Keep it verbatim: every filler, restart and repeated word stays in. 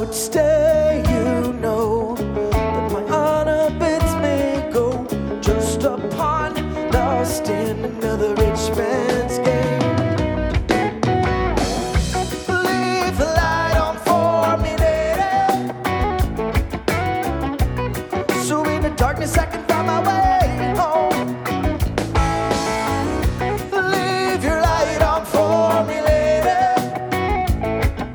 would stay, you know, but my honor bids me go. Just a pawn lost in another rich man.